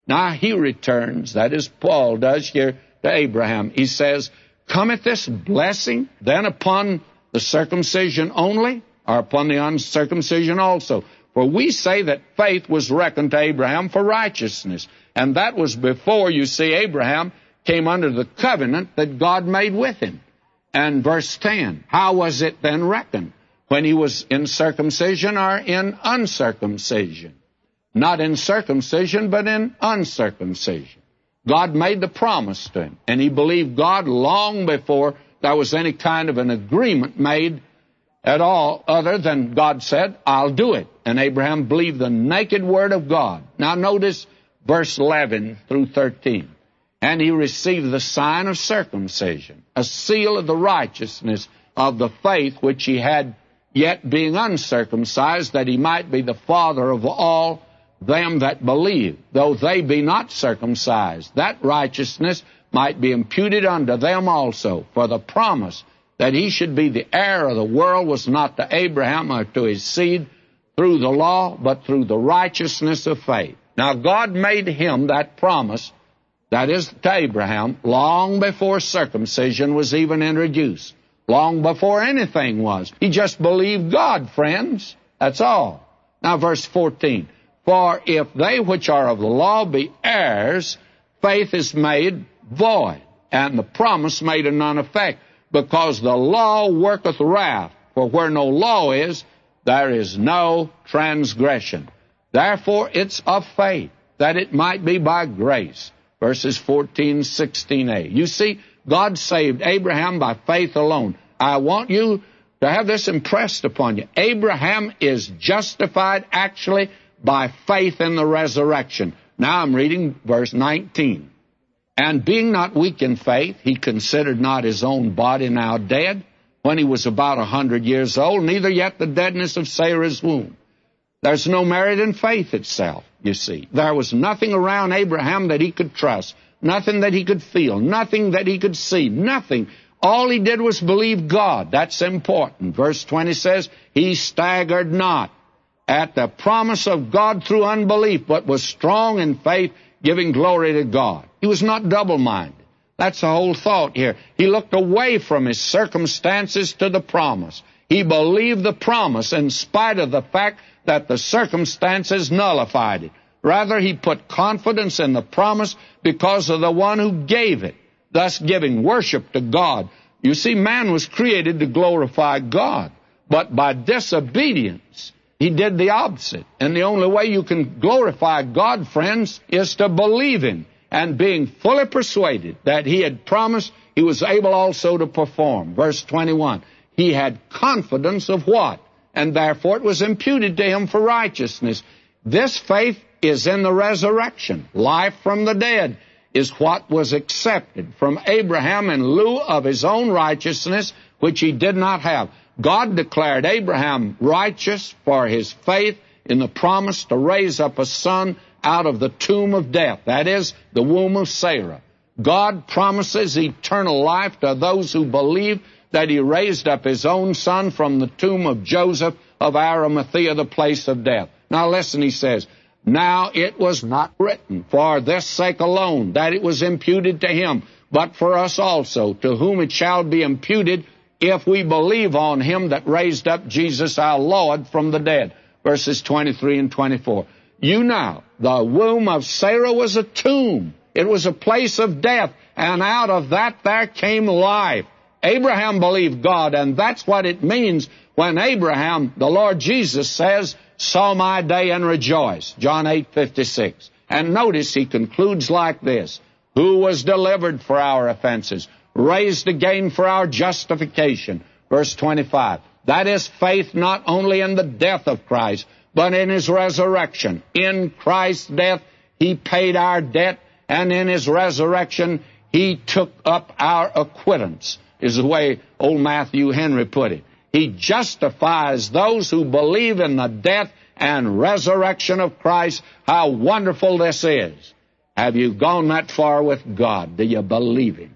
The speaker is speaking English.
Now he returns, that is, Paul does here to Abraham. He says, cometh this blessing then upon the circumcision only, or upon the uncircumcision also? For we say that faith was reckoned to Abraham for righteousness. And that was before, you see, Abraham came under the covenant that God made with him. And verse 10, how was it then reckoned? When he was in circumcision or in uncircumcision? Not in circumcision, but in uncircumcision. God made the promise to him, and he believed God long before there was any kind of an agreement made at all, other than God said, I'll do it. And Abraham believed the naked word of God. Now notice verse 11 through 13. And he received the sign of circumcision, a seal of the righteousness of the faith which he had, yet being uncircumcised, that he might be the father of all them that believe, though they be not circumcised, that righteousness might be imputed unto them also. For the promise that he should be the heir of the world was not to Abraham or to his seed through the law, but through the righteousness of faith. Now God made him that promise, that is, to Abraham, long before circumcision was even introduced, long before anything was. He just believed God, friends. That's all. Now verse 14. For if they which are of the law be heirs, faith is made void, and the promise made of none effect, because the law worketh wrath. For where no law is, there is no transgression. Therefore it's of faith, that it might be by grace. Verses 14, 16a. You see, God saved Abraham by faith alone. I want you to have this impressed upon you. Abraham is justified actually by faith in the resurrection. Now I'm reading verse 19. And being not weak in faith, he considered not his own body now dead, when he was about 100 years old, neither yet the deadness of Sarah's womb. There's no merit in faith itself, you see. There was nothing around Abraham that he could trust, nothing that he could feel, nothing that he could see, nothing. All he did was believe God. That's important. Verse 20 says, he staggered not at the promise of God through unbelief, but was strong in faith, giving glory to God. He was not double-minded. That's the whole thought here. He looked away from his circumstances to the promise. He believed the promise in spite of the fact that the circumstances nullified it. Rather, he put confidence in the promise because of the one who gave it, thus giving worship to God. You see, man was created to glorify God, but by disobedience, he did the opposite. And the only way you can glorify God, friends, is to believe him. And being fully persuaded that he had promised, he was able also to perform. Verse 21, he had confidence of what? And therefore it was imputed to him for righteousness. This faith is in the resurrection. Life from the dead is what was accepted from Abraham in lieu of his own righteousness, which he did not have. God declared Abraham righteous for his faith in the promise to raise up a son out of the tomb of death, that is, the womb of Sarah. God promises eternal life to those who believe that he raised up his own son from the tomb of Joseph of Arimathea, the place of death. Now listen, he says, now it was not written for this sake alone that it was imputed to him, but for us also, to whom it shall be imputed if we believe on him that raised up Jesus our Lord from the dead. Verses 23 and 24. You know, the womb of Sarah was a tomb. It was a place of death, and out of that there came life. Abraham believed God, and that's what it means when Abraham, the Lord Jesus says, saw my day and rejoiced. John 8:56. And notice he concludes like this, who was delivered for our offenses, raised again for our justification. Verse 25. That is faith not only in the death of Christ, but in his resurrection. In Christ's death, he paid our debt, and in his resurrection, he took up our acquittance, is the way old Matthew Henry put it. He justifies those who believe in the death and resurrection of Christ. How wonderful this is. Have you gone that far with God? Do you believe him?